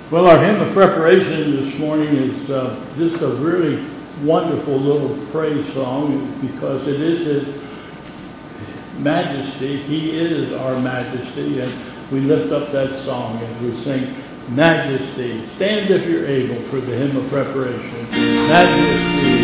Well, our hymn of preparation this morning is just a really wonderful little praise song because it is His majesty. He is our majesty, and we lift up that song as we sing Majesty. Stand if you're able for the hymn of preparation. Majesty.